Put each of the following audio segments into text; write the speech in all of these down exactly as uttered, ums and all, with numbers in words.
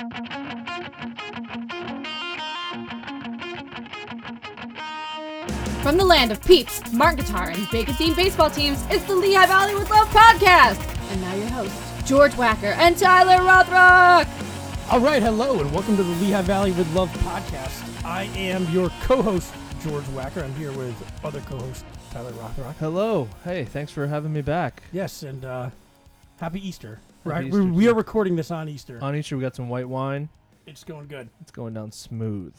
From the land of Peeps, Martin Guitar, and Bacon-themed baseball teams, it's the Lehigh Valley with Love podcast. And now your hosts, George Wacker and Tyler Rothrock. All right, hello, and welcome to the Lehigh Valley with Love podcast. I am your co-host, George Wacker. I'm here with other co-host, Tyler Rothrock. Hello. Hey, thanks for having me back. Yes, and uh, happy Easter. Happy right, Easter we, we to are recording this on Easter. On Easter, we got some white wine. It's going good. It's going down smooth.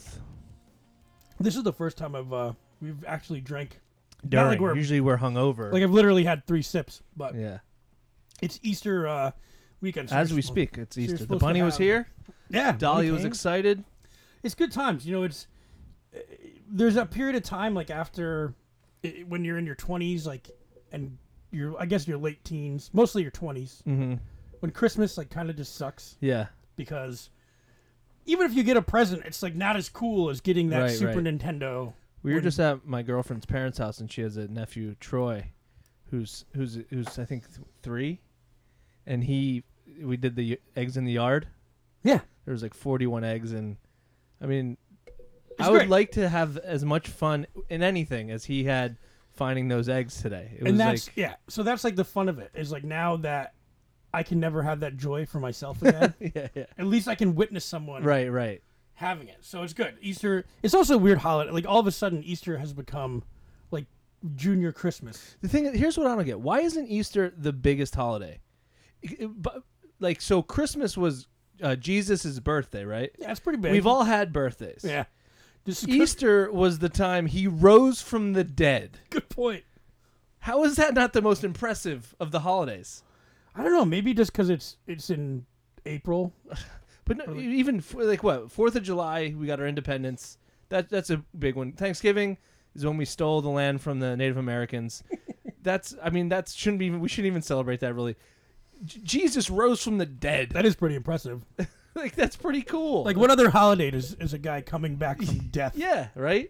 This is the first time I've uh, we've actually drank. During, like we're, usually we're hungover. Like I've literally had three sips, but yeah, it's Easter uh, weekend. So As we supposed, speak, it's so Easter. The supposed bunny to was have- here. Yeah, Dolly bunny was came. excited. It's good times. You know, it's uh, there's a period of time like after it, when you're in your twenties, like, and you're I guess your late teens, mostly your twenties, Mm-hmm. when Christmas like kind of just sucks Yeah. because even if you get a present, it's like not as cool as getting that Right, Super right. Nintendo. We were when- just at my girlfriend's parents' house, and she has a nephew, Troy, who's who's who's I think th- three, and he we did the eggs in the yard. Yeah, There was like forty-one eggs, and I mean, It's I would great. like to have as much fun in anything as he had finding those eggs today. It was and that's like, yeah. So that's like the fun of it is like now that I can never have that joy for myself again. yeah, yeah, At least I can witness someone right, right. having it. So it's good. Easter. It's also a weird holiday. Like all of a sudden, Easter has become like junior Christmas. The thing, here's what I don't get: why isn't Easter the biggest holiday? It- it- but, like, so Christmas was uh, Jesus' birthday, right? Yeah, it's pretty big. We've all had birthdays. yeah. Just Easter was the time he rose from the dead. Good point. How is that not the most impressive of the holidays? I don't know. Maybe just because it's it's in April. But no, even for, like what Fourth of July, we got our independence. That that's a big one. Thanksgiving is when we stole the land from the Native Americans. That's I mean that shouldn't be. We shouldn't even celebrate that really. J- Jesus rose from the dead. That is pretty impressive. Like that's pretty cool. Like what other holiday is is a guy coming back from death? Yeah, right.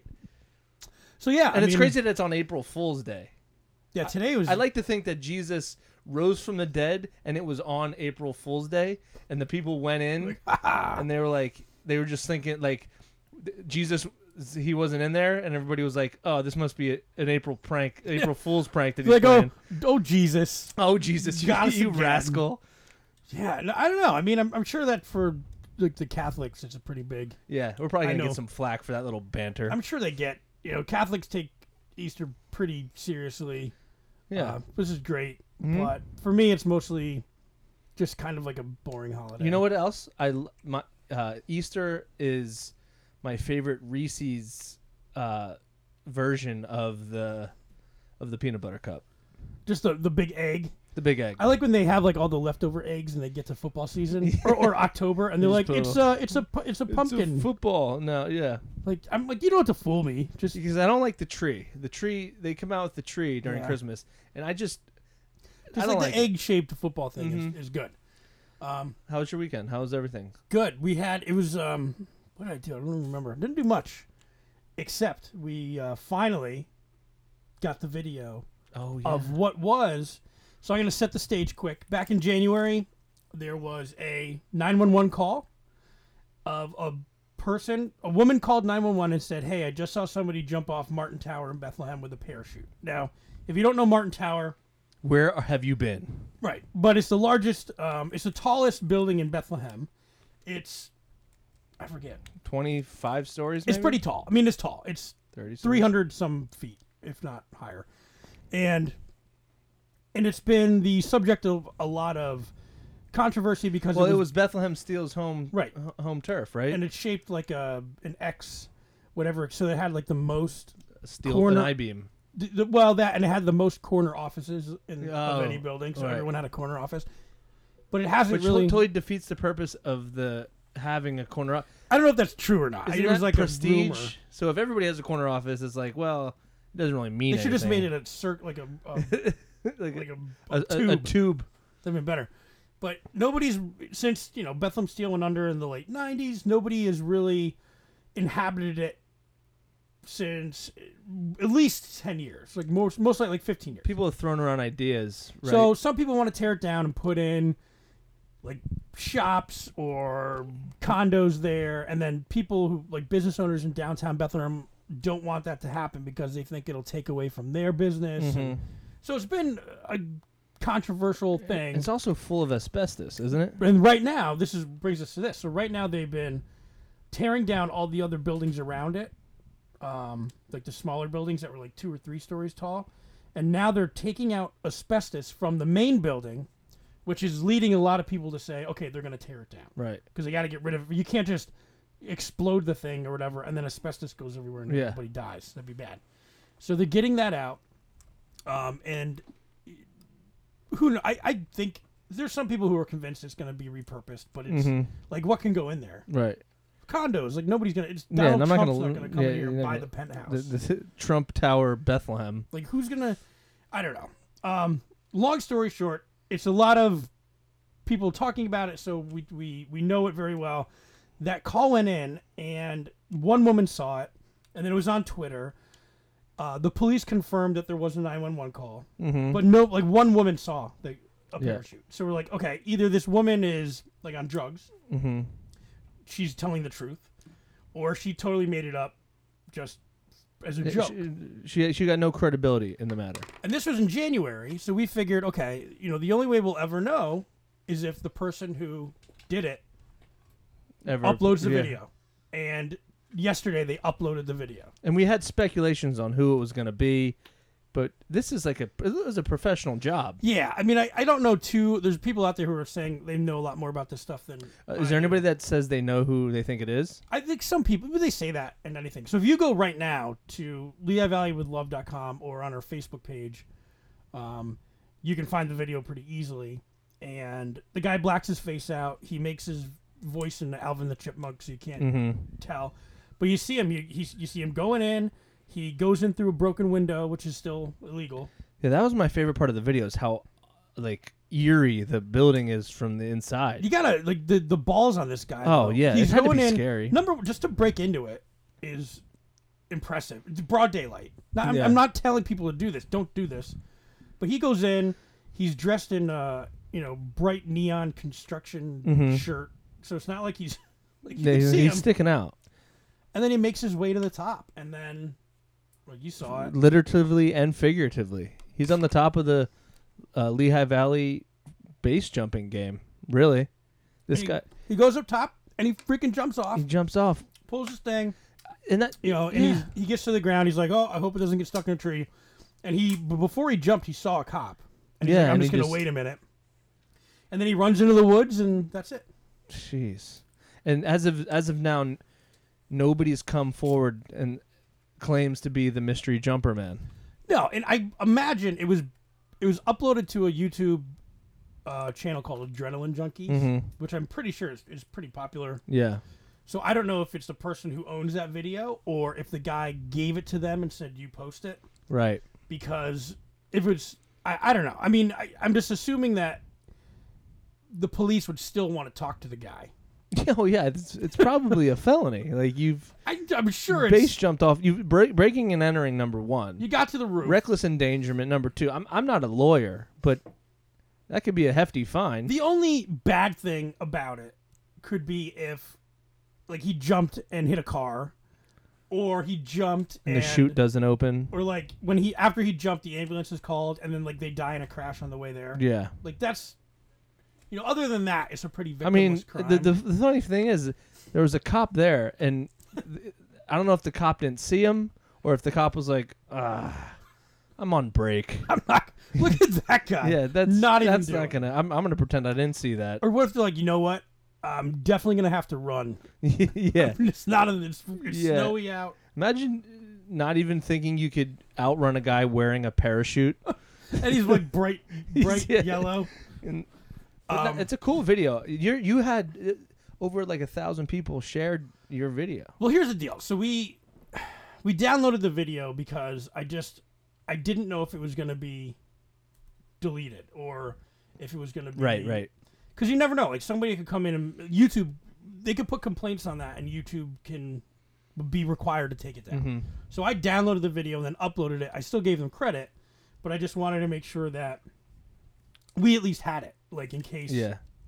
So yeah, And I it's mean, crazy that it's on April Fool's Day. Yeah, today was. I like to think that Jesus rose from the dead, and it was on April Fool's Day, and the people went in, and they were like, they were just thinking like, th- Jesus, he wasn't in there, and everybody was like, oh, this must be a, an April prank, April Fool's prank that he's like oh playing. oh Jesus. Oh, Jesus, you, Got us you again. rascal. Yeah, no, I don't know. I mean, I'm I'm sure that for like the Catholics, it's a pretty big. Yeah, we're probably I gonna know. get some flack for that little banter. I'm sure they get. You know, Catholics take Easter pretty seriously. yeah, Uh, this is great, Mhm. but for me, it's mostly just kind of like a boring holiday. you know what else? I l- my uh, Easter is my favorite Reese's uh, version of the of the peanut butter cup, Just the the big egg. the big egg. I like when they have like all the leftover eggs and they get to football season or, or October and they're Just like, put a it's little- a it's a pu- it's a It's pumpkin. football. No, yeah. Like I'm like, you don't have to fool me. Just Because I don't like the tree. The tree, they come out with the tree during Yeah. Christmas, and I just, I just don't like, like the it. egg shaped football thing Mhm. is, is good. Um, How was your weekend? How was everything? good. We had it was um what did I do? I don't even remember. Didn't do much, except we uh, finally got the video Oh of what was. So I'm going to set the stage quick. Back in January, there was a nine one one call of a person, a woman called nine one one and said, hey, I just saw somebody jump off Martin Tower in Bethlehem with a parachute. Now, if you don't know Martin Tower, Where have you been? right, but it's the largest, um, it's the tallest building in Bethlehem. It's, I forget. Twenty-five stories. It's maybe? pretty tall. I mean, it's tall. It's Thirty. stories? three hundred some feet, if not higher. And and it's been the subject of a lot of controversy because Well, it, it was, was Bethlehem Steel's home, Right. h- home turf, right? and it's shaped like a an X, whatever. So it had like the most, Steel corner- and I-beam. the, the- well, that and it had the most corner offices in Oh, of any building. So right. everyone had a corner office, but it hasn't Which really. totally defeats the purpose of the having a corner office. I don't know if that's true or not. Isn't It was that like a rumor. prestige? So if everybody has a corner office, it's like, well, it doesn't really mean They should just anything. made it a circ like a, a like like a, a, a, a, tube. a tube. That'd been better. But nobody's, since, you know, Bethlehem Steel went under in the late nineties, nobody has really inhabited it since at least ten years. Like, most, most like, like fifteen years. People have thrown around ideas, right? So some people want to tear it down and put in like shops or condos there, and then people who like business owners in downtown Bethlehem don't want that to happen because they think it'll take away from their business. Mm-hmm. And so it's been a controversial thing. It's also full of asbestos, isn't it? And right now, this is brings us to this. So right now they've been tearing down all the other buildings around it, um, like the smaller buildings that were like two or three stories tall, and now they're taking out asbestos from the main building, which is leading a lot of people to say, okay, they're going to tear it down. Right. Because they got to get rid of it. You can't just explode the thing or whatever, and then asbestos goes everywhere and Yeah. everybody dies. That'd be bad. So they're getting that out. Um, and who kn- I, I think there's some people who are convinced it's going to be repurposed, but it's Mhm. like, what can go in there? Right. Condos. Like, nobody's going to, it's Yeah, Donald and I'm not Trump's gonna not going to l- come yeah, in here you're and not buy gonna- the penthouse. The, the Trump Tower, Bethlehem. Like, who's going to, I don't know. Um, long story short, it's a lot of people talking about it, so we, we, we know it very well. That call went in, and one woman saw it, and then it was on Twitter. Uh, the police confirmed that there was a nine one one call, Mm-hmm. but no, like one woman saw the, a Yeah. parachute. So we're like, okay, either this woman is like on drugs, Mm-hmm. she's telling the truth, or she totally made it up just as a joke. She, she she got no credibility in the matter. And this was in January, so we figured, okay, you know, the only way we'll ever know is if the person who did it Ever uploads the yeah. video. And yesterday they uploaded the video. And we had speculations on who it was going to be, but this is like a it was a professional job. Yeah, I mean, I, I don't know too. There's people out there who are saying they know a lot more about this stuff than. Uh, I is there do. anybody that says they know who they think it is? I think some people, but they say that and anything. So if you go right now to lehigh valley with love dot com or on our Facebook page, um, you can find the video pretty easily. And the guy blacks his face out. He makes his voice into Alvin the Chipmunk, so you can't Mm-hmm. tell. But you see him. You, he's, you see him going in. He goes in through a broken window, which is still illegal. Yeah, that was my favorite part of the video. Is how like eerie the building is from the inside. You gotta like the the balls on this guy. Oh, though. yeah, he's it had to going be in. scary. Number just to break into it is impressive. It's broad daylight. Now, I'm, Yeah. I'm not telling people to do this. Don't do this. But he goes in. He's dressed in uh you know bright neon construction Mhm. shirt, so it's not like he's like you Yeah, can he's see he's him. sticking out. And then he makes his way to the top, and then well, you saw it. Literatively and figuratively. He's on the top of the uh, Lehigh Valley base jumping game. Really, this he, guy He goes up top and he freaking jumps off, he jumps off, pulls his thing. and that You know, and yeah. he's, he gets to the ground. He's like, "Oh, I hope it doesn't get stuck in a tree." And he, b- before he jumped, he saw a cop, and he's Yeah, like, "I'm and just he gonna just- wait a minute." And then he runs into the woods, and that's it. Jeez. And as of as of now, n- nobody's come forward and claims to be the mystery jumper man. No, and I imagine it was, it was uploaded to a YouTube uh, channel called Adrenaline Junkies, Mm-hmm. which I'm pretty sure is, is pretty popular. Yeah. So I don't know if it's the person who owns that video or if the guy gave it to them and said, "You post it." Right. Because if it's, I, I don't know. I mean, I, I'm just assuming that the police would still want to talk to the guy. Oh yeah, it's it's probably a felony. Like you've I, I'm sure base it's, jumped off. You break, breaking and entering number one. you got to the roof. Reckless endangerment number two. I'm I'm not a lawyer, but that could be a hefty fine. The only bad thing about it could be if, like, he jumped and hit a car, or he jumped and and, the chute doesn't open. or like when he after he jumped, the ambulance is called, and then like they die in a crash on the way there. Yeah. Like that's, you know, other than that, it's a pretty victimless I mean, crime. the, the the funny thing is, there was a cop there, and th- I don't know if the cop didn't see him or if the cop was like, "Ah, I'm on break." I'm not. Look at that guy. Yeah, that's not even that's doing not it. gonna. I'm I'm gonna pretend I didn't see that. Or what if they're like, you know what? I'm definitely gonna have to run. Yeah. It's not. It's, it's Yeah. snowy out. Imagine not even thinking you could outrun a guy wearing a parachute. And he's like bright, bright Yeah. yellow. And, but no, Um, it's a cool video. You you had uh, over like a thousand people shared your video. Well, here's the deal. So we we downloaded the video because I just I didn't know if it was gonna be deleted or if it was gonna be Right, right. Because you never know. Like somebody could come in and YouTube, they could put complaints on that, and YouTube can be required to take it down. Mm-hmm. So I downloaded the video and then uploaded it. I still gave them credit, but I just wanted to make sure that we at least had it, like in case Yeah.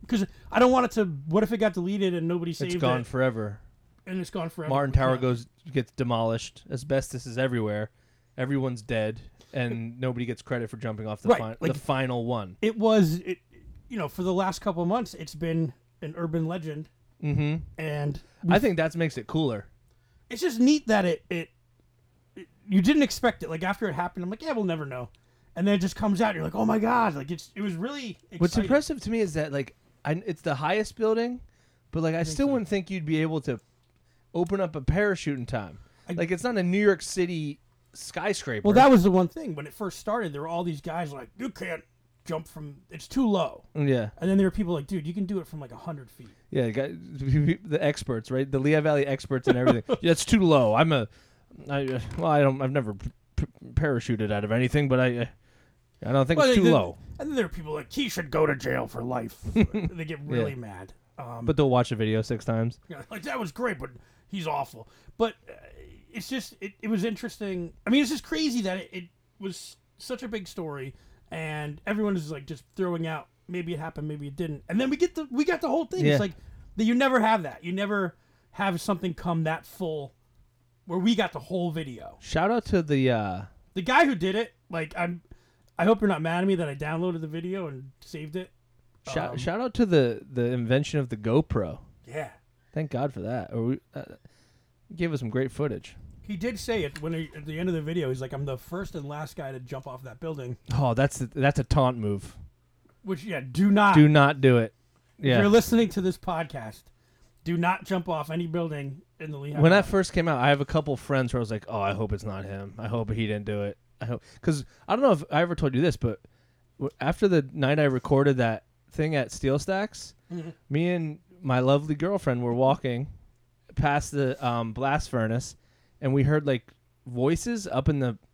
because I don't want it to. What if it got deleted and nobody saved it? It's gone forever. And it's gone forever. Martin Tower Yeah. goes gets demolished. Asbestos is everywhere. Everyone's dead, and nobody gets credit for jumping off the Right, fi- like- the final one. It was, it, you know, for the last couple of months, it's been an urban legend, Mm-hmm. and I think that makes it cooler. it's just neat that it, it, it, you didn't expect it. Like after it happened, I'm like, yeah, we'll never know, and then it just comes out. And you're like, oh my god, like it's it was really exciting. What's impressive to me is that like I, it's the highest building, but like I, think still so. wouldn't think you'd be able to open up a parachute in time. I- like it's not a New York City skyscraper. Well, that was the one thing when it first started. There were all these guys like, you can't jump from, it's too low. yeah, And then there were people like, dude, you can do it from like a hundred feet. yeah. Guy, the experts, right? The Lehigh Valley experts and everything. Yeah, it's too low. I'm a, I uh, well, I don't. I've never p- p- parachuted out of anything, but I, uh, I don't think Well, it's they- too they- low. And then there are people like, he should go to jail for life. They get really Yeah. mad. Um, But they'll watch the video six times. Yeah, like that was great, but he's awful. But uh, it's just it, it was interesting. I mean, it's just crazy that it, it was such a big story, and everyone is like just throwing out. Maybe it happened, maybe it didn't, and then we get the we got the whole thing. Yeah. It's like that you never have that. You never have something come that full, where we got the whole video. Shout out to the. Uh, The guy who did it, like I'm, I hope you're not mad at me that I downloaded the video and saved it. shout, Um, shout out to the the invention of the GoPro. Yeah. Thank God for that. Or we, uh, gave us some great footage. He did say it when he, at the end of the video. He's like, "I'm the first and last guy to jump off that building." Oh, that's that's a taunt move. Which, yeah, do not. Do not do it. If you're Yeah. listening to this podcast, do not jump off any building in the Lehigh When that Valley. first came out, I have a couple friends where I was like, "Oh, I hope it's not him. I hope he didn't do it." I hope because I don't know if I ever told you this, but w- after the night I recorded that thing at Steel Stacks, Mhm. me and my lovely girlfriend were walking past the um, blast furnace, and we heard like voices up in the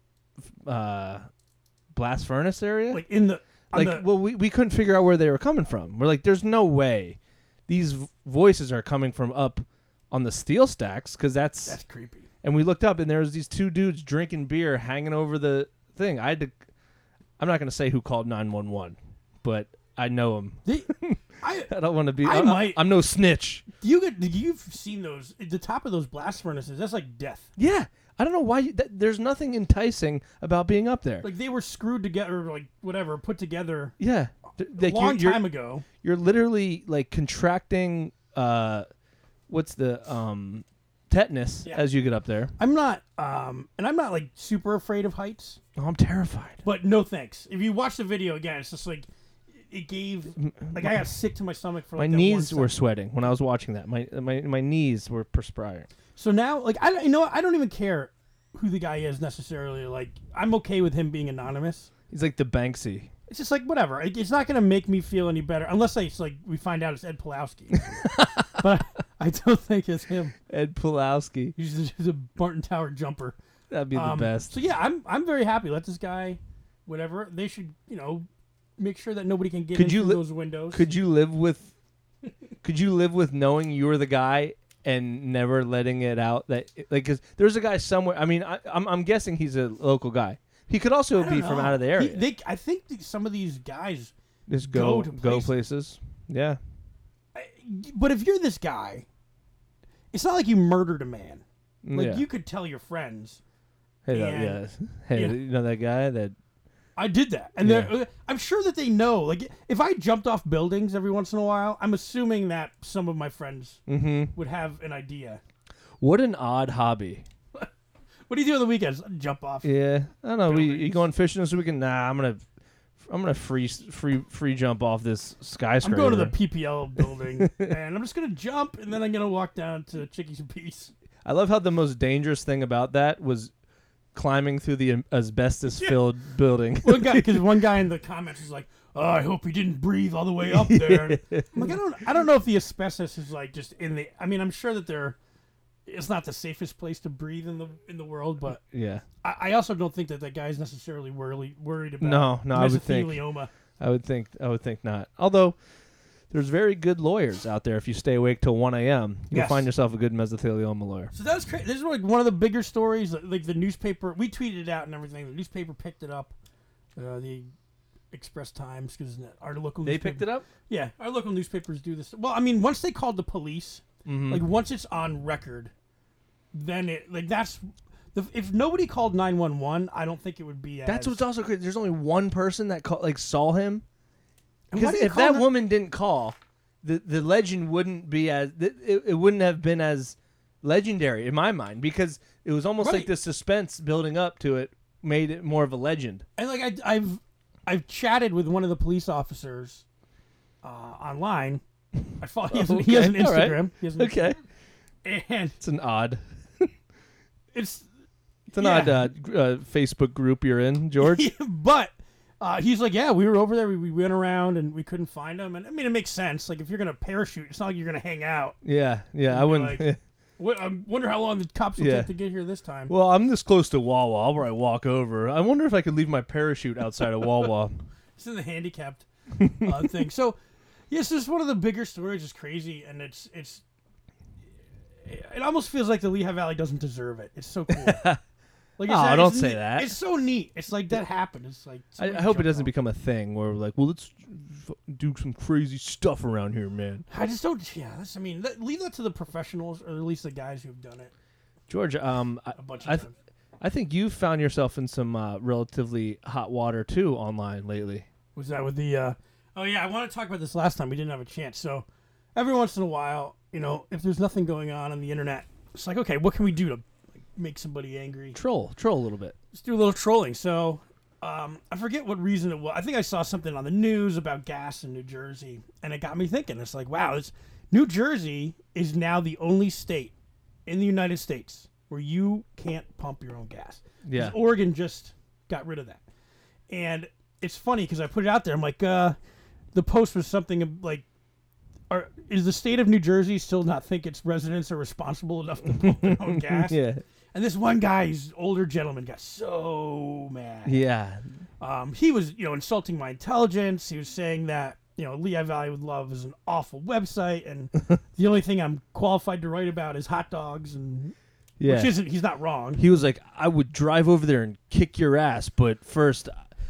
uh, blast furnace area. like in the, on Like, the well, we, we couldn't figure out where they were coming from. We're like, there's no way these v- voices are coming from up on the steel stacks because that's, that's creepy. and we looked up and there was these two dudes drinking beer hanging over the thing. I had to, I'm not going to say who called nine one one, but I know him. They, I, I don't want to be, I I, might- I'm no snitch. you get, you've seen those the top of those blast furnaces. That's like death. Yeah. I don't know why you, that, there's nothing enticing about being up there. Like they were screwed together, like whatever, put together yeah. Th- a like, long you're, you're- time ago. you're literally like contracting uh what's the um tetanus Yeah. as you get up there. I'm not, um, and I'm not like super afraid of heights. Oh, I'm terrified. But no thanks. If you watch the video again, it's just like it gave. Like I got sick to my stomach for My like that knees one were second. sweating when I was watching that. My my my knees were perspiring. So now, like I don't, you know, what? I don't even care who the guy is necessarily. Like I'm okay with him being anonymous. He's like the Banksy. It's just like whatever. It- It's not gonna make me feel any better unless I, it's like we find out it's Ed Pulowski. But I, I don't think it's him. Ed Pulowski. He's just he's a Martin Tower jumper. That'd be the Um, best. So yeah, I'm I'm very happy. Let this guy, whatever. They should, you know, make sure that nobody can get Could into you li- those windows. Could you live with could you live with knowing you were the guy and never letting it out that like cuz there's a guy somewhere. I mean, I, I'm I'm guessing he's a local guy. He could also I don't be from know. out of the He- area. they, I think th- some of these guys. Just go go to go places. places. Yeah. I- But if you're this guy, it's not like you murdered a man. Like yeah. you could tell your friends, Hey, that, and- yeah. Hey, yeah. you know that guy that I did that, and Yeah. they're- I'm sure that they know. Like if I jumped off buildings every once in a while, I'm assuming that some of my friends mm-hmm. would have an idea. What an odd hobby. What do you do on the weekends? Jump off. Yeah, I don't know. We, Buildings. you going fishing this weekend? Nah, I'm gonna, I'm gonna free, free, free jump off this I'm skyscraper. going to the P P L building, and I'm just gonna jump, and then I'm gonna walk down to Chickies and Peace. I love how the most dangerous thing about that was climbing through the asbestos-filled building. One guy, because one guy in the comments is like, "Oh, I hope he didn't breathe all the way up there." I'm like, I don't, I don't know if the asbestos is like just in the. I mean, I'm sure that they're. It's not the safest place to breathe in the in the world, but Yeah, I, I also don't think that that guy's necessarily worried worried about. No, no, I would think- mesothelioma. I would think, I would think not. Although, there's very good lawyers out there. If you stay awake till one a.m., you'll Yes. find yourself a good mesothelioma lawyer. So that was crazy. This is like one of the bigger stories. Like the newspaper, we tweeted it out and everything. The newspaper picked it up. Uh, the Express Times, because our local They newspaper, picked it up? Yeah, our local newspapers do this. Well, I mean, once they called the police, Mm-hmm. like once it's on record, then it like that's the, if nobody called nine one one, I don't think it would be. As, That's what's also crazy. There's only one person that call, like saw him. And why Because do you if call that that- woman didn't call, the the legend wouldn't be as it, it wouldn't have been as legendary in my mind, because it was almost Right. like the suspense building up to it made it more of a legend. And like I, I've I've chatted with one of the police officers uh, online. I follow. He has, an- he has an Okay, all right. Instagram. He has an Okay, Instagram. And it's an odd, it's it's an Yeah. odd uh, g- uh, Facebook group you're in, George. but uh, he's like, yeah, we were over there. We, we went around and we couldn't find him. And I mean, it makes sense. Like if you're gonna parachute, it's not like you're gonna hang out. yeah, yeah. I You'd be wouldn't. like- What, I wonder how long the cops will Yeah. take to get here this time. well, I'm this close to Wawa. I'll probably walk over. I wonder if I could leave my parachute outside of Wawa. It's in the handicapped uh, thing. So, yes, this is one of the bigger stories. It's crazy, and it's it's. It almost feels like the Lehigh Valley doesn't deserve it. It's so cool. Like it's, Oh, it's don't say neat- that. It's so neat. It's like that happened. It's like I, somebody I hope it jumped doesn't on. become a thing where we're like, well, let's f- do some crazy stuff around here, man. I just don't. Yeah, that's, I mean, let, leave that to the professionals, or at least the guys who've done it George, um, I, a bunch of I, th- times. I think you've found yourself in some uh, relatively hot water too online lately. Was that with the? Uh, oh yeah, I want to talk about this last time. We didn't have a chance. So every once in a while, you know, if there's nothing going on on the internet, it's like, okay, what can we do to like, make somebody angry? Troll, troll a little bit. Let's do a little trolling. So um, I forget what reason it was. I think I saw something on the news about gas in New Jersey, and it got me thinking. It's like, wow, this New Jersey is now the only state in the United States where you can't pump your own gas. 'Cause Yeah. Oregon just got rid of that. And it's funny because I put it out there. I'm like, uh, the post was something like, are, is the state of New Jersey still not think its residents are responsible enough to pump their own gas? Yeah. And this one guy, he's older gentleman, got so mad. Yeah. Um, he was, you know, insulting my intelligence. He was saying that, you know, Lehigh Valley with Love is an awful website, and the only thing I'm qualified to write about is hot dogs, and Yeah. which isn't. He's not wrong. He was like, I would drive over there and kick your ass, but first,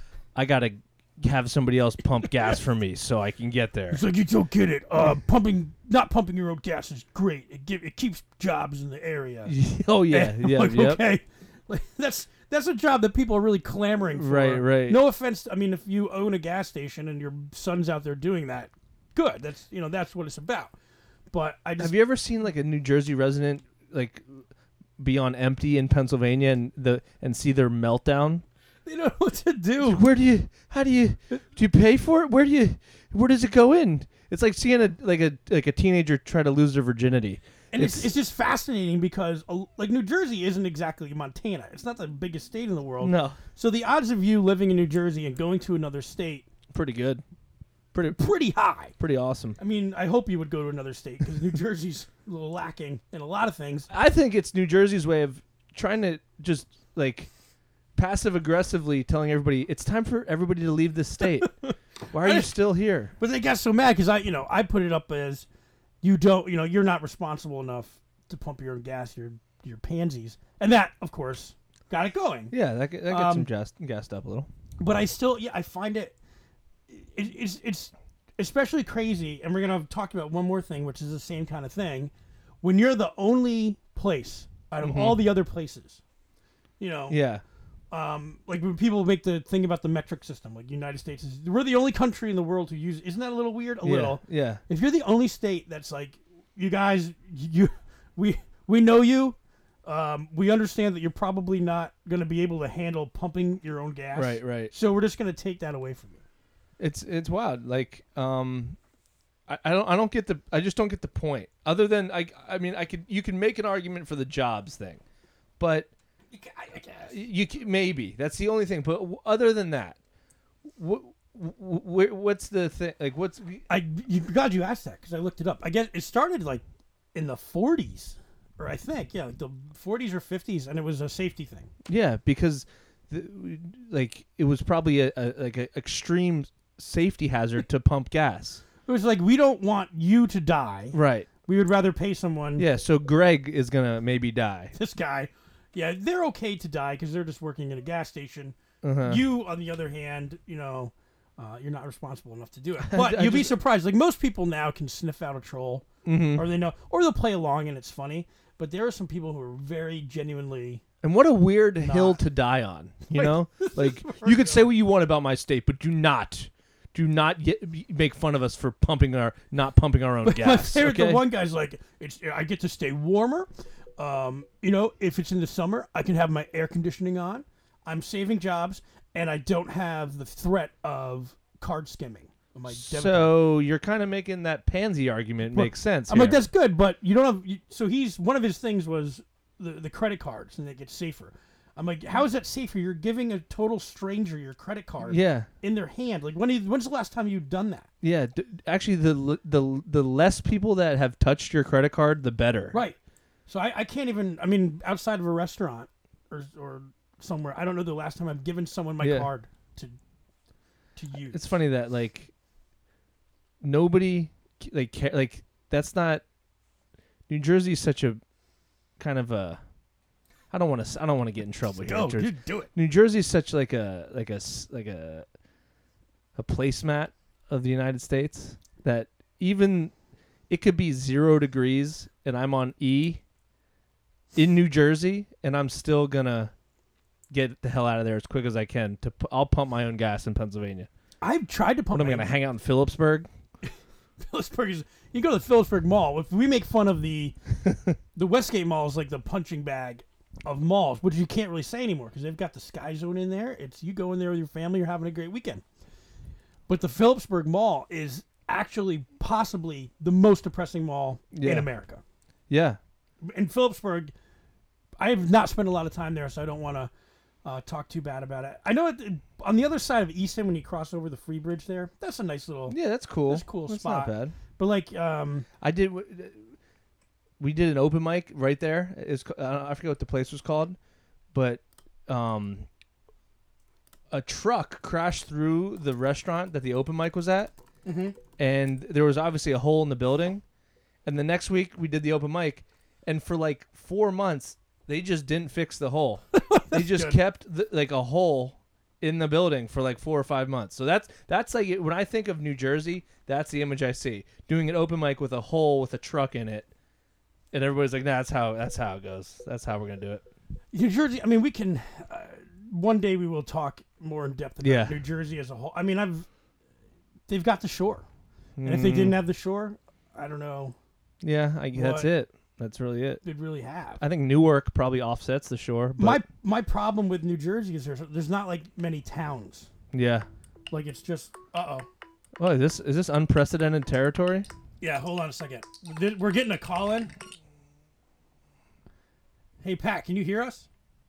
I gotta have somebody else pump gas for me so I can get there. It's like, you don't get it. Uh, pumping, not pumping your own gas is great. It give, it keeps jobs in the area. Oh yeah, And I'm yeah, like, yep. okay, like, that's that's a job that people are really clamoring for. Right, right. No offense. I mean, if you own a gas station and your son's out there doing that, good. That's you know that's what it's about. But I just Have you ever seen like a New Jersey resident like be on empty in Pennsylvania and the and see their meltdown? they don't know what to do. Where do you? How do you? Do you pay for it? Where do you? Where does it go in? It's like seeing a like a like a teenager try to lose their virginity. And it's, It's- it's just fascinating because uh, like New Jersey isn't exactly Montana. It's not the biggest state in the world. No, So the odds of you living in New Jersey and going to another state pretty good, pretty pretty high. pretty awesome. I mean, I hope you would go to another state because New Jersey's a little lacking in a lot of things. I think it's New Jersey's way of trying to just like passive aggressively telling everybody it's time for everybody to leave this state. Why are you still here? But they got so mad because I, you know, I put it up as you don't, you know, you're not responsible enough to pump your own gas. You're you're pansies, and that, of course, got it going. Yeah, that get- that gets Um, some gassed, gassed up a little. But I still, yeah, I find it, it it's it's especially crazy. And we're gonna talk about one more thing, which is the same kind of thing. When you're the only place out of Mhm. all the other places, you know, Yeah, um, like when people make the thing about the metric system, like United States is, we're the only country in the world who use. Isn't that a little weird? A yeah, little. yeah. If you're the only state that's like, you guys, you, we, we know you, um, we understand that you're probably not going to be able to handle pumping your own gas. Right, right. So we're just going to take that away from you. It's it's wild. Like, um, I, I don't I don't get the I just don't get the point. Other than I I mean I could you can make an argument for the jobs thing, but I, I guess. you c- maybe that's the only thing. But w- other than that, what wh- what's the thing? Like, what's I, you, God, you asked that because I looked it up. I guess it started like in the forties, or I think, yeah, like the forties or fifties, and it was a safety thing. yeah? Because the, like it was probably a, a like an extreme safety hazard to pump gas. It was like, we don't want you to die. Right. We would rather pay someone. Yeah. So Greg is gonna maybe die. This guy, yeah, they're okay to die because they're just working at a gas station. Uh-huh. You, on the other hand, you know, uh, you're not responsible enough to do it. But I you'll be just- surprised. Like most people now can sniff out a troll, Mhm. or they know, or they'll play along and it's funny. But there are some people who are very genuinely. And what a weird hill Not. to die on, you Like, know? Like, the you could first say what you want about my state, but do not, do not get, make fun of us for pumping our, not pumping our own My gas. favorite, okay? the one guy's like, "It's I get to stay warmer. Um, you know, if it's in the summer, I can have my air conditioning on. I'm saving jobs, and I don't have the threat of card skimming." on my debit card. So you're kind of making that pansy argument Well, make sense. I'm like, here. that's good, but you don't have. You, so he's one of his things was the the credit cards, and they get safer. I'm like, how is that safer? You're giving a total stranger your credit card Yeah. in their hand. Like, when? you- When's the last time you've done that? Yeah, d- actually, the l- the the less people that have touched your credit card, the better. Right. So I, I can't even. I mean, outside of a restaurant or or somewhere, I don't know the last time I've given someone my Yeah. card to to use. It's funny that like nobody like ca- like that's not New Jersey's such a kind of a I don't want to I don't want to get in trouble here. Go, Jersey. dude, do it. New Jersey's such like a like a s- like a a placemat of the United States that even it could be zero degrees and I'm on E in New Jersey and I'm still gonna get the hell out of there as quick as I can. To pu- I'll pump my own gas in Pennsylvania. I've tried to pump. What am I my- gonna hang out in Phillipsburg? Phillipsburg is. You go to the Phillipsburg Mall. If we make fun of the the Westgate Mall is like the punching bag of malls, which you can't really say anymore because they've got the Sky Zone in there. It's you go in there with your family, you're having a great weekend. But the Phillipsburg Mall is actually possibly the most depressing mall Yeah. in America. Yeah. In Phillipsburg, I have not spent a lot of time there, so I don't want to uh, talk too bad about it. I know it, on the other side of Easton, when you cross over the Free Bridge there, that's a nice little. Yeah, that's cool. That's a cool That's spot. not bad. But like, um, I did. w- We did an open mic right there. It's ca- I don't- I forget what the place was called, but um, a truck crashed through the restaurant that the open mic was at, Mhm. and there was obviously a hole in the building. And the next week we did the open mic, and for like four months they just didn't fix the hole. They just good. kept the, like a hole in the building for like four or five months. So that's that's like when I think of New Jersey, that's the image I see. Doing an open mic with a hole with a truck in it, and everybody's like, nah, "That's how that's how it goes. That's how we're gonna do it." New Jersey. I mean, we can. Uh, one day we will talk more in depth about Yeah. New Jersey as a whole. I mean, I've. They've got the shore, and if they didn't have the shore, I don't know. Yeah, I, that's What? it. That's really it. They'd really have. I think Newark probably offsets the shore. But my my problem with New Jersey is there's there's not like many towns. yeah. Like it's just. Uh oh. Oh, is this is this unprecedented territory? Yeah, hold on a second. Th- We're getting a call in. Hey, Pat, can you hear us?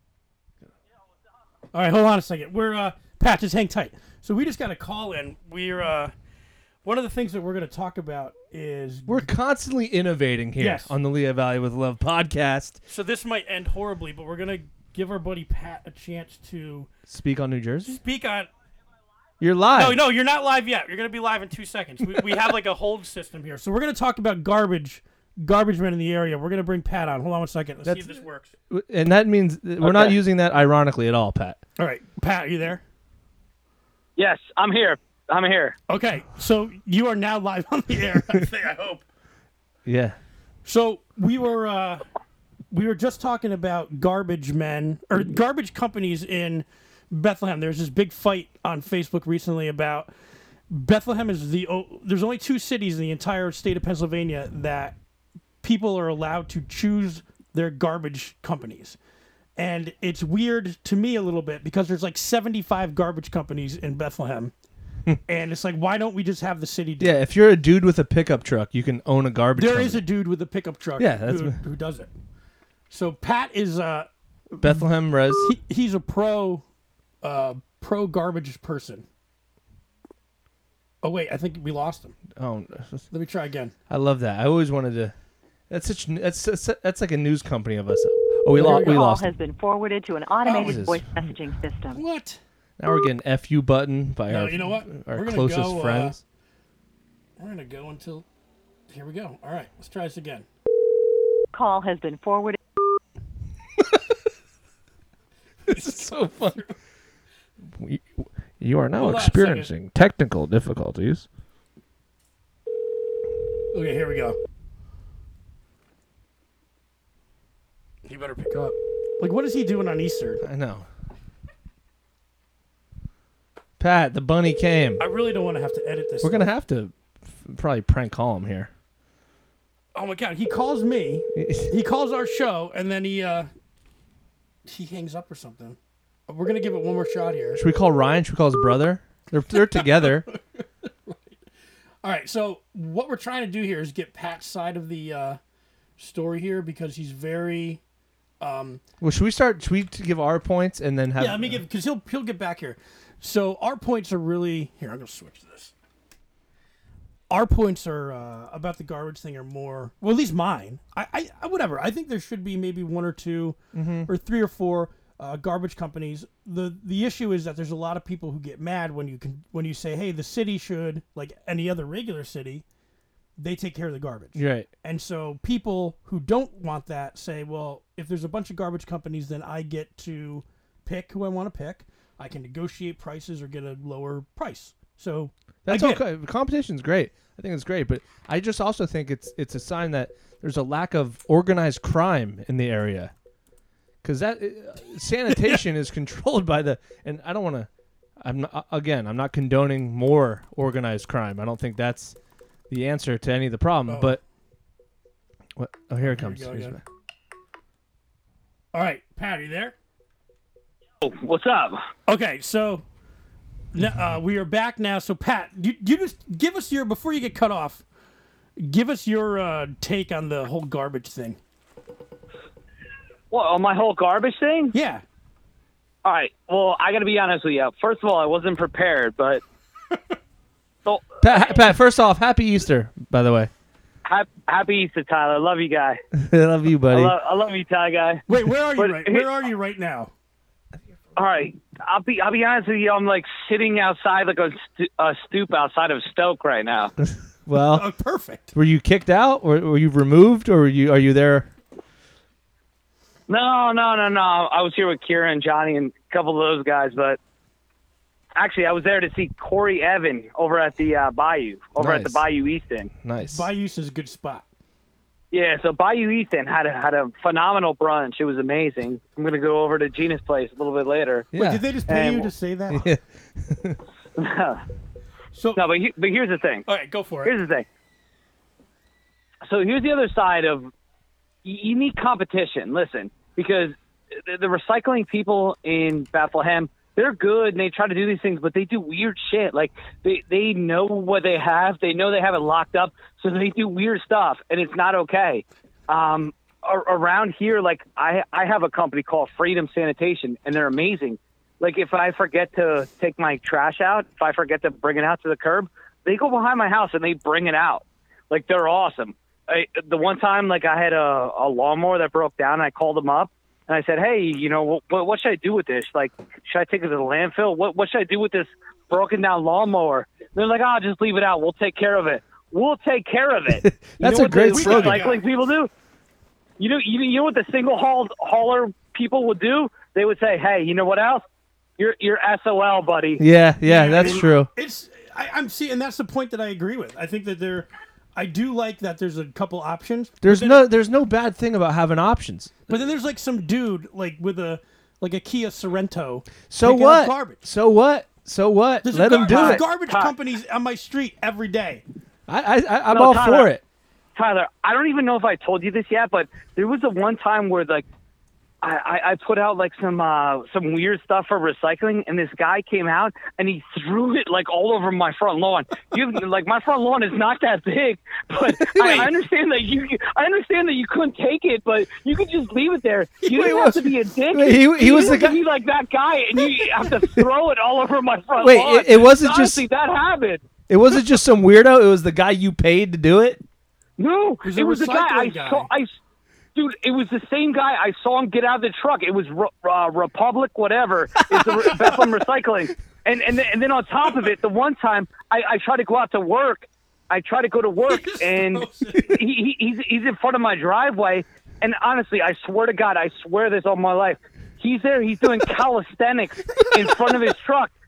All right, hold on a second. We're uh, Pat, just hang tight. So we just got a call in. We're uh, one of the things that we're going to talk about is We're constantly innovating here Yes. on the Lehigh Valley with Love podcast. So this might end horribly, but we're going to give our buddy Pat a chance to Speak on New Jersey. speak on. You're live. No, no, you're not live yet. You're going to be live in two seconds. We, we have like a hold system here, so we're going to talk about garbage, garbage men in the area. We're going to bring Pat on. Hold on one second. Let's see That's- if this works. And that means that we're not Okay. using that ironically at all, Pat. All right, Pat, are you there? Yes, I'm here. I'm here. Okay, so you are now live on the air. I think, I hope. Yeah. So we were uh, we were just talking about garbage men or garbage companies in Bethlehem. There's this big fight on Facebook recently about Bethlehem is the o- there's only two cities in the entire state of Pennsylvania that people are allowed to choose their garbage companies. And it's weird to me a little bit because there's like seventy-five garbage companies in Bethlehem. And it's like, why don't we just have the city do it? Yeah, if you're a dude with a pickup truck, you can own a garbage There company. is a dude with a pickup truck Yeah, that's who, me. who does it. So Pat is uh Bethlehem Res. he, he's a pro uh pro garbage person. Oh wait, I think we lost him. Oh, Let me try again. I love that. I always wanted to. That's such. That's that's, that's like a news company of us. Oh, we There we lost. go. We Call lost. has been forwarded to an automated Jesus. voice messaging system. What? Now we're getting F U button by No, our you know what? our We're gonna closest go, uh, friends. We're gonna go until here we go. All right, let's try this again. Call has been forwarded. This is so fun. We, You are now Hold on a experiencing technical difficulties. Okay, here we go. You better pick up. Like, what is he doing on Easter? I know. Pat, the bunny came. I really don't want to have to edit this. We're going to stuff. have to f- probably prank call him here. Oh my god, he calls me. He calls our show, and then he uh he hangs up or something. We're gonna give it one more shot here. Should we call Ryan? Should we call his brother? They're they're together. All right, so what we're trying to do here is get Pat's side of the uh, story here because he's very. Um, Well, should we start? Should we give our points and then have? yeah, let me give because he'll he'll get back here. So our points are really here. I'm gonna switch this. Our points are uh, about the garbage thing are more well, at least mine. I, I whatever. I think there should be maybe one or two Mm-hmm. or three or four uh, garbage companies. the The issue is that there's a lot of people who get mad when you can when you say, hey, the city should, like any other regular city, they take care of the garbage. You're right. And so people who don't want that say, well, if there's a bunch of garbage companies, then I get to pick who I want to pick. I can negotiate prices or get a lower price. So That's I get okay. Competition's great. I think it's great, but I just also think it's it's a sign that there's a lack of organized crime in the area. Because that uh, sanitation is controlled by the, and I don't want to. I'm not, again. I'm not condoning more organized crime. I don't think that's the answer to any of the problem. Oh. But what? Oh, here it Here we comes. go Here's again. my- all right, Pat, are you there? What's up? Okay, so n- uh, we are back now. So Pat, you, you just give us your before you get cut off. Give us your uh, take on the whole garbage thing. What, on my whole garbage thing? Yeah. All right. Well, I got to be honest with you. First of all, I wasn't prepared, but so Pat, Pat, first off, happy Easter, by the way. happy, happy Easter, Tyler. Love you, guy. I love you, I buddy. love, I love you, Ty guy. Wait, where are you But right? here- Where are you right now? All right. I'll be I'll be honest with you. I'm like sitting outside like a, stu- a stoop outside of Stoke right now. Well, Oh, perfect. were you kicked out, or were you removed, or were you are you there? No, no, no, no. I was here with Kira and Johnny and a couple of those guys, but actually I was there to see Corey Evan over at the uh, Bayou, over at the Nice. Bayou East End. Nice. Bayou is a good spot. Yeah, so Bayou East End had a, had a phenomenal brunch. It was amazing. I'm going to go over to Gina's place a little bit later. Yeah. Wait, did they just pay And- you to say that? Yeah. no, So, but, he, but here's the thing. all right, go for it. Here's the thing. So here's the other side of you, you need competition. Listen, because the, the recycling people in Bethlehem, they're good and they try to do these things, but they do weird shit. Like they, they know what they have. They know they have it locked up. So they do weird stuff and it's not okay. Um, ar- around here, like I, I have a company called Freedom Sanitation and they're amazing. Like if I forget to take my trash out, if I forget to bring it out to the curb, they go behind my house and they bring it out. Like they're awesome. I, the one time, like I had a, a lawnmower that broke down and I called them up and I said, hey, you know, what, what should I do with this? Like, should I take it to the landfill? What, what should I do with this broken down lawnmower? They're like, oh, just leave it out. We'll take care of it. We'll take care of it. You That's know a what great the slogan. recycling people do? You know, you, you know what the single haul hauler people would do? They would say, hey, you know what else? You're you're S O L, buddy. Yeah, yeah, that's true. It's I, I'm see, and that's the point that I agree with. I think that there, I do like that. There's a couple options. There's but then, no there's no bad thing about having options. but then there's like some dude like with a like a Kia Sorento. So picking up what? Garbage. So what? So what? There's Let a them gar- do there's it. garbage Ty- companies on my street every day. I, I, I I'm No, all Tyler. for it. Tyler, I don't even know if I told you this yet, but there was a one time where like I, I, I put out like some uh, some weird stuff for recycling, and this guy came out and he threw it like all over my front lawn. You like my front lawn is not that big, but I, I understand that you I understand that you couldn't take it, but you could just leave it there. You Wait, didn't what- have to be a dick. wait, he- he You was didn't the have to guy- be like that guy, and you have to throw it all over my front Wait, lawn. it- it wasn't just- Honestly, that happened. It wasn't just some weirdo. It was the guy you paid to do it. No, was it a was the guy I recycling guy. saw. I, dude, it was the same guy. I saw him get out of the truck. It was Re- uh, Republic, whatever. It's the Re- Bethlehem Recycling. And and then, and then on top of it, the one time I, I tried to go out to work, I tried to go to work, just and throws it. he, he he's he's in front of my driveway. And honestly, I swear to God, I swear this on my life. He's there. He's doing calisthenics in front of his truck.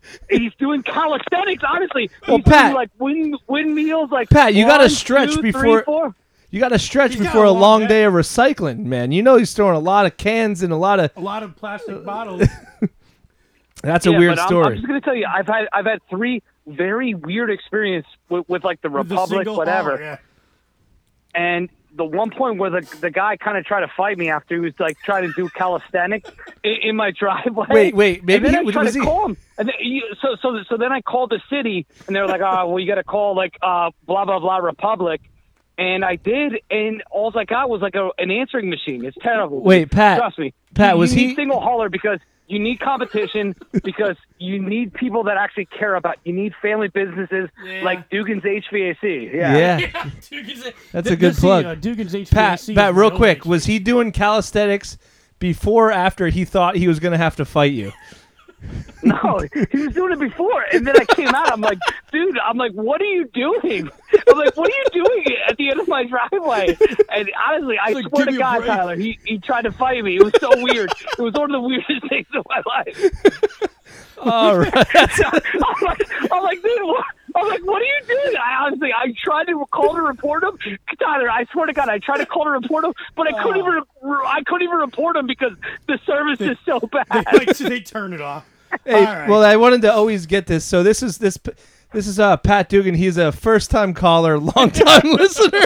he's doing calisthenics. Honestly, Well, he's Pat- doing like wind windmills. Like Pat, you gotta one, stretch two, three, before- four. You got to stretch He's got before a a long long day. day of recycling, man. You know he's throwing a lot of cans and a lot of. A lot of plastic bottles. That's a Yeah, weird but I'm- story. I'm, just gonna tell you, I've had I've had three very weird experience with, with like the with the Republic, single whatever. hauler, yeah. And the one point where the the guy kind of tried to fight me after he was like trying to do calisthenics in, in my driveway. Wait, wait, maybe and then he- I tried was to he- call him. And then, you, so so so then I called the city, and they were like, "Oh, well, you got to call like uh blah blah blah Republic." And I did, and all I got was like a, an answering machine. It's terrible. Wait, Pat, Trust me. Pat, you, was you need he- single hauler because you need competition, because you need people that actually care about. You need family businesses Yeah. like Dugan's H V A C. Yeah. Yeah. Yeah, Dugan's, That's th- a good this, plug. Uh, Dugan's H V A C Pat, is Pat, my real own quick, H V A C. was he doing calisthenics before or after he thought he was going to have to fight you? No, he was doing it before, and then I came out. I'm like, dude, I'm like, what are you doing? I'm like, what are you doing at the end of my driveway? And honestly, I like, swear give to me a God, break. Tyler, he he tried to fight me. It was so weird. It was one of the weirdest things in my life. All right. I'm like, I'm like, dude, what? I'm like, what are you doing? I honestly, I tried to call to report him, Tyler. I swear to God, I tried to call to report him, but I couldn't even, I couldn't even report him because the service is so bad. like, so they turn it off. Hey, All right. well, I wanted to always get this. So this is this this is uh, Pat Dugan. He's a first-time caller, long-time listener.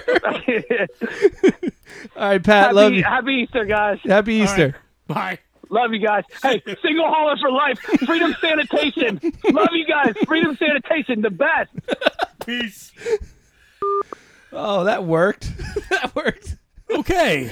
All right, Pat, love happy, you. happy Easter, guys. Happy All Easter. right. Bye. Love you guys. Hey, single hauler for life. Freedom Sanitation. Love you guys. Freedom Sanitation, the best. Peace. Oh, that worked. that worked. Okay.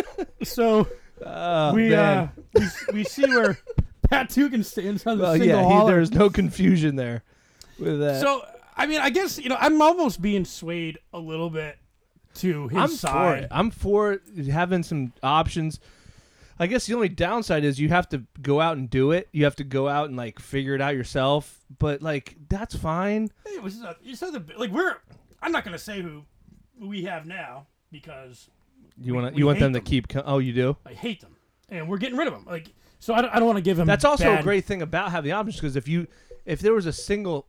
So Oh, we man. uh we, we see where Pat Dugan stands on the well, single yeah, he, hauler. there's no confusion there with that. So I mean, I guess you know I'm almost being swayed a little bit to his I'm side. for it. I'm for having some options. I guess the only downside is you have to go out and do it. You have to go out and like figure it out yourself. But like that's fine. It was uh, it's other like we're. I'm not gonna say who we have now because You We- want we you want hate them to them. keep. Co- oh, you do. I hate them, and we're getting rid of them. Like so, I don't, I don't want to give them. That's also bad, a great thing about having the options because if you if there was a single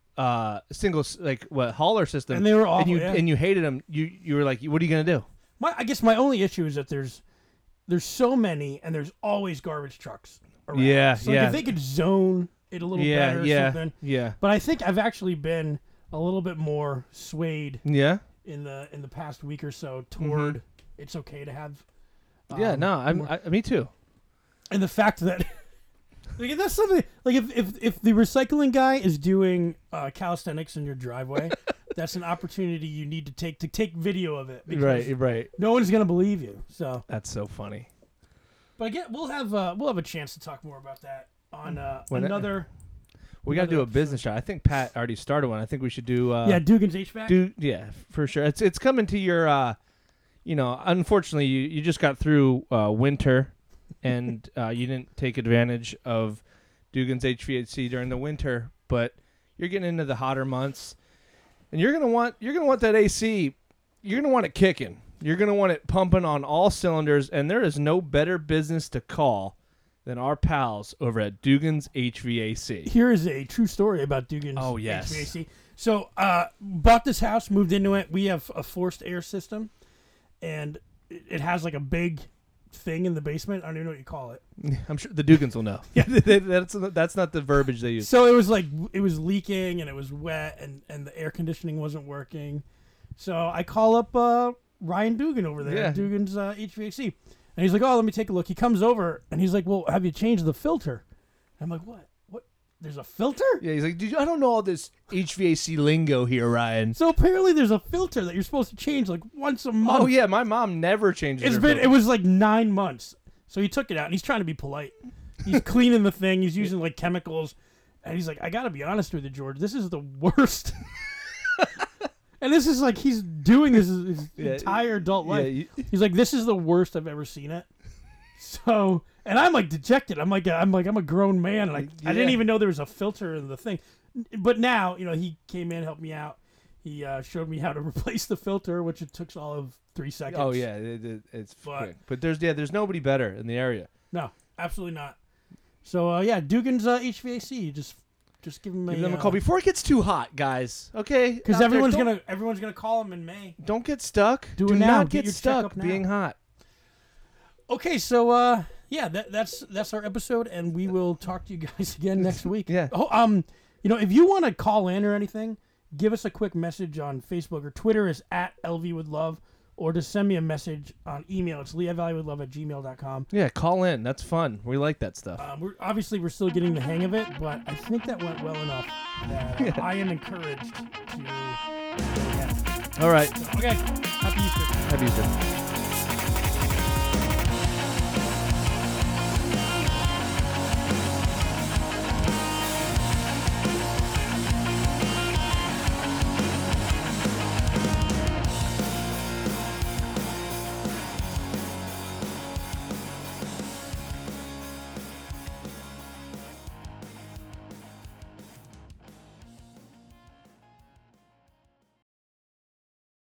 uh single s- like what hauler system And they were and awful, you yeah. and you hated them, you you were like, what are you gonna do? My, I guess my only issue is that there's there's so many, and there's always garbage trucks around. Yeah, so like yeah. if they could zone it a little yeah, better or yeah, something. yeah, But I think I've actually been a little bit more swayed yeah, in the in the past week or so toward it's okay to have. Mm-hmm. yeah. um, No, I'm. more- I, me too. and the fact that like that's something like if, if if the recycling guy is doing uh, calisthenics in your driveway, that's an opportunity you need to take to take video of it because Right, right. no one's gonna believe you. So, That's so funny. but again, we'll have uh, we'll have a chance to talk more about that on uh, When it- another. We got to Another do a episode. business shot. I think Pat already started one. I think we should do. Uh, yeah, Dugan's H V A C. do yeah for sure. It's it's coming to your. Uh, you know, unfortunately, you, you just got through uh, winter, and uh, you didn't take advantage of Dugan's H V A C during the winter. But you're getting into the hotter months, and you're gonna want you're gonna want that A C. You're gonna want it kicking. You're gonna want it pumping on all cylinders, and there is no better business to call than our pals over at Dugan's H V A C. Here is a true story about Dugan's Oh, yes. H V A C. So, uh, bought this house, moved into it. We have a forced air system, and it it has like a big thing in the basement. I don't even know what you call it. I'm sure the Dugans will know. Yeah, that's that's not the verbiage they use. So it was like it was leaking and it was wet and, and the air conditioning wasn't working. So I call up uh, Ryan Dugan over there, Yeah. at Dugan's uh, H V A C, and he's like, "Oh, let me take a look." He comes over and he's like, "Well, have you changed the filter?" I'm like, "What? What? There's a filter?" Yeah, he's like, Did you, I don't know all this H V A C lingo here, Ryan. So apparently there's a filter that you're supposed to change like once a month. Oh yeah, my mom never changes. It's her been filter. it was like nine months. So he took it out and he's trying to be polite. He's cleaning the thing. He's using like chemicals, and he's like, "I got to be honest with you, George. This is the worst." And this is like he's doing this his, his Yeah, entire adult yeah, life. you- He's like, "This is the worst I've ever seen it." So, and I'm like dejected. I'm like, I'm like, I'm a grown man, and I, I didn't Yeah. even know there was a filter in the thing. But now, you know, he came in, helped me out. He uh, showed me how to replace the filter, which it took all of three seconds. Oh yeah, it, it, it's But- quick. But there's yeah, there's nobody better in the area. No, absolutely not. So uh, yeah, Dugan's uh, H V A C. You just Just give them a, Give them a uh, call before it gets too hot, guys. Okay, Because Out there, everyone's don't- gonna everyone's gonna call them in May. don't get stuck. Do Do it now. not Get get, your stuck checkup now. being hot. Okay, so uh, yeah, that, that's that's our episode, and we will talk to you guys again next week. Yeah. Oh, um, you know, if you want to call in or anything, give us a quick message on Facebook or Twitter is at L V with Love, or just send me a message on email. It's leahvalley with love at gmail dot com. Yeah, call in. That's fun. We like that stuff. Um, we're obviously we're still getting the hang of it, but I think that went well enough that uh, I am encouraged to. Yeah. All right. Okay. Happy Easter. Happy Easter.